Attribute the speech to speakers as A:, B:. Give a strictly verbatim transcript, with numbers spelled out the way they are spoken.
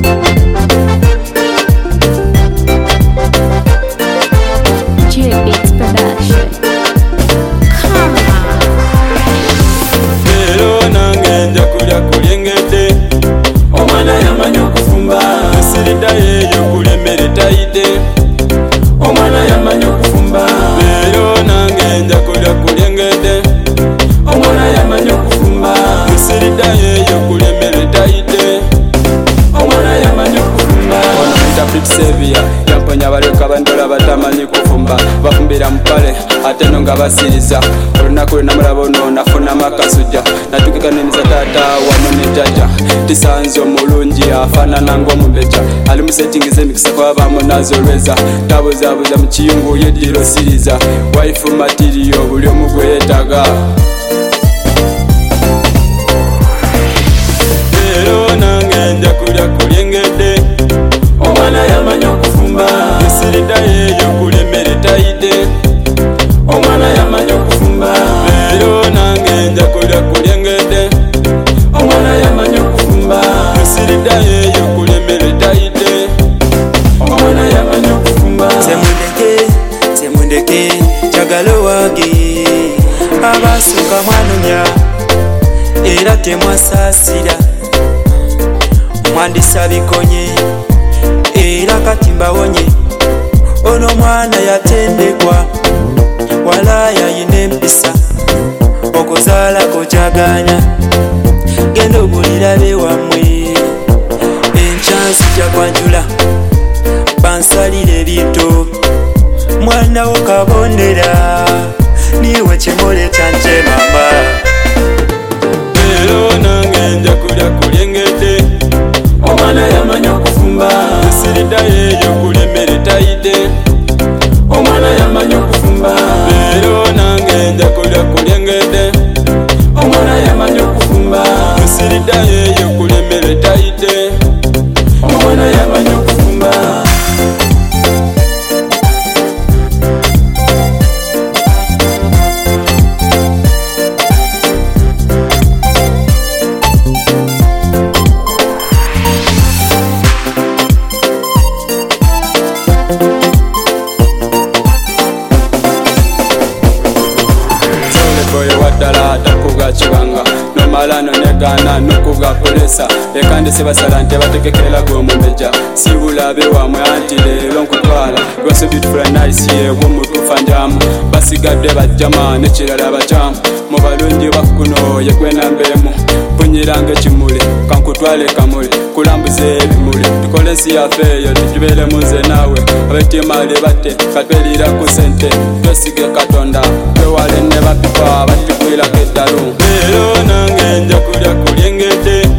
A: Omwana yamanyi okufumba leero nange nja kulya kulyengedde. Omwana yamanyi okufumba musirida yeeyo kulya emmere tayidde. Omwana yamanyi okufumba ono muyita Bitsevia yamponya balyoka bandola batamanyi kufumba bafumbira mupale ate no nga basiriza. Olunaku lwe namulaba ono nafunamu akasujja natukekaniriza taata wamu ne jjajja. Tisanze omulungi afaanana ng'omubeja ali mu settingiza emikisa kwabaamu nazolweza tabuzaabuza mu kiyungu yeddiro siriza waifu matiriyo buli omu gwe yeetaaga. Leero nange nja kulya kulyengedde. Omwana yamanyi okufumba musirida yeeyo kulya emmere tayidde. Omwana yamanyi okufumba leero nange nja kulya kulyengedde. Omwana yamanyi okufumba musirida yeeyo kulya emmere tayidde. Omwana yamanyi okufumba.
B: Semundeke, semundeke kyagala owaage abasooka mwanonya era temwasaasira. Mwandisa bikonye era kati mbawonye. Ono mwana yatendekwa walaaya yina empisa okuzaalako kyaganya. Genda ogulira be wammwe enkyansi kyakwanjula bansalire ebintu. Mwana wo kabondera niwe kimole kyanje mama.
A: Leero nange nja kulya kulyengedde. Omwana yamanyi okufumba musirida yeeyo kulya emmere tayidde. Omwana yamanyi okufumba leero nange nja kulya kulyengedde. Omwana yamanyi okufumba musirida yeeyo kulya emmere tayidde. Omwana yamanyi okufumba. Waddala takuga kibanga nomala nonegana nokuga polesa ekandise basala nti batekekera gwomumeja sibulabe wamwe anti leero nkutwala lwase beautiful nice yewo mutufa njamu basigadde bajjama nekirala bakyamu mu balungi bakuno yegwenambeemu punyiranga ekimuli kankutwale kamuli kulambuze ebimuli tukole ensi yafeeyo tugibeere muze naawe abetimale batte katwelira ku sente twesige katonda twewale ne bapipa batikwirako eddalu. Leero nange nja kulya kulyengedde.